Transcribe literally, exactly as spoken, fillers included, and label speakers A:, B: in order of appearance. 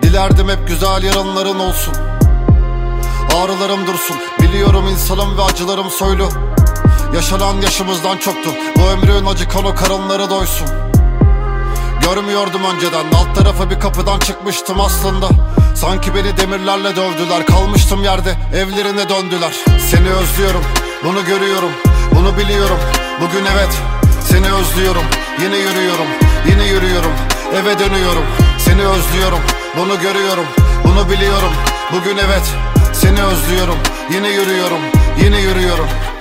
A: Dilerdim hep güzel yarınların olsun, ağrılarım dursun. Biliyorum insanım ve acılarım soylu. Yaşanan yaşımızdan çoktu, bu ömrün acı kanı karınları doysun. Görmüyordum önceden, alt tarafa bir kapıdan çıkmıştım aslında. Sanki beni demirlerle dövdüler, kalmıştım yerde, evlerine döndüler. Seni özlüyorum, bunu görüyorum, bunu biliyorum. Bugün evet, seni özlüyorum. Yine yürüyorum, yine yürüyorum, eve dönüyorum. Seni özlüyorum, bunu görüyorum, bunu biliyorum. Bugün evet, seni özlüyorum. Yine yürüyorum, yine yürüyorum.